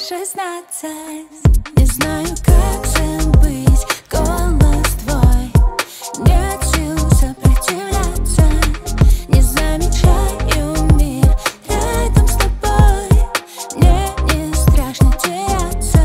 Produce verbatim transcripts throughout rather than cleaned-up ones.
шестнадцать. Не знаю, как забыть голос твой. Нет сил сопротивляться. Не замечаю мир рядом с тобой. Мне не страшно теряться.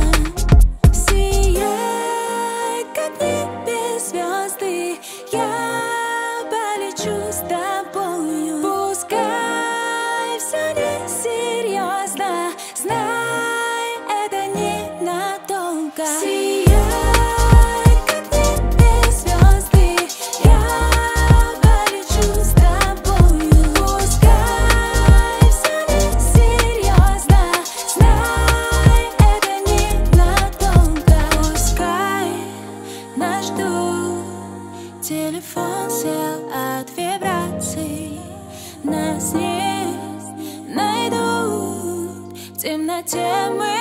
Сияй, как в небе звезды. Я полечу с тобою. Пускай все несерьезно. Знай, это ненадолго. Сияй, как в небе звезды. Я полечу с тобою. Пускай все несерьезно. Знай, это ненадолго. Пускай нас ждут. Телефон сел от вибраций. Нас не найдут. В темноте мы